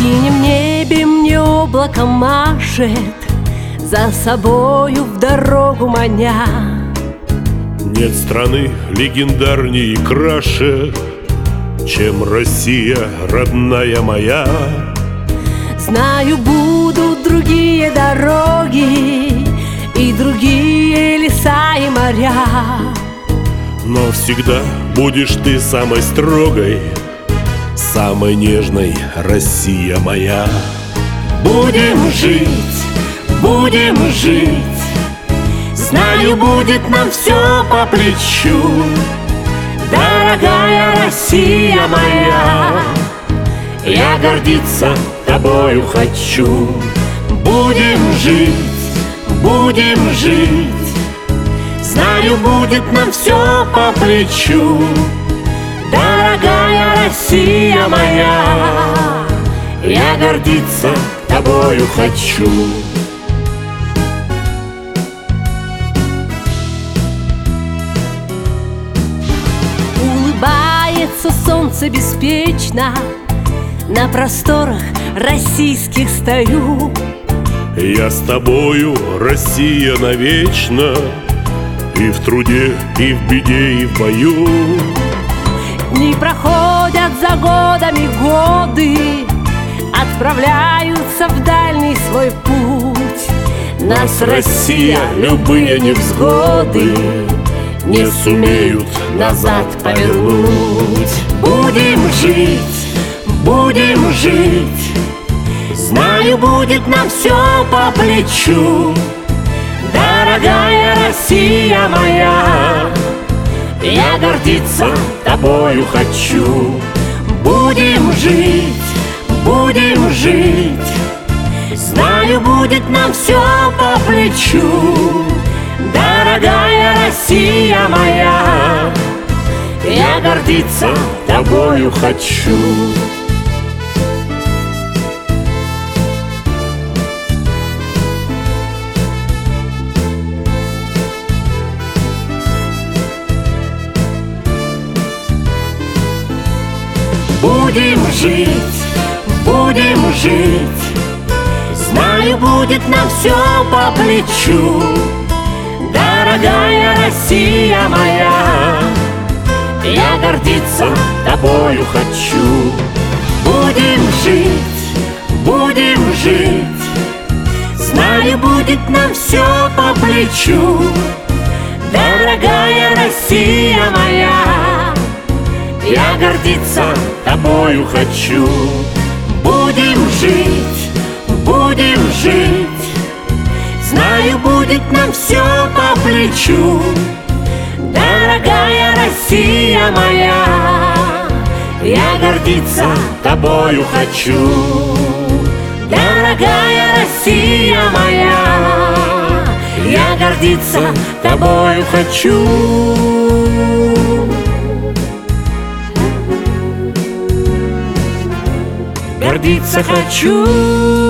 синем небе мне облако машет, за собою в дорогу маня. Нет страны легендарнее и краше, чем Россия, родная моя. Знаю, будут другие дороги и другие леса и моря, но всегда будешь ты самой строгой, самой нежной, Россия моя. Будем жить, будем жить, знаю, будет нам все по плечу. Дорогая Россия моя, я гордиться тобою хочу. Будем жить, будем жить, знаю, будет нам все по плечу. Дорогая Россия моя, я гордиться тобою хочу. Улыбается солнце беспечно, на просторах российских стою. Я с тобою, Россия, навечно, и в труде, и в беде, и в бою. Дни проходят за годами годы, отправляются в дальний свой путь. Нас, Россия, любые невзгоды не сумеют назад повернуть. Будем жить, будем жить, знаю, будет нам все по плечу. Дорогая Россия моя, я гордиться тобою хочу. Будем жить, будем жить, знаю, будет нам все по плечу. Дорогая Россия моя, я гордиться тобою хочу. Будем жить, будем жить, знаю, будет нам все по плечу. Дорогая Россия моя, я гордиться тобою хочу. Будем жить, будем жить, знаю, будет нам все по плечу. Дорогая Россия моя, я гордиться тобою хочу. Будем жить, будем жить, знаю, будет нам все по плечу. Дорогая Россия моя, я гордиться тобою хочу. Дорогая Россия моя, я гордиться тобою хочу. Гордиться хочу.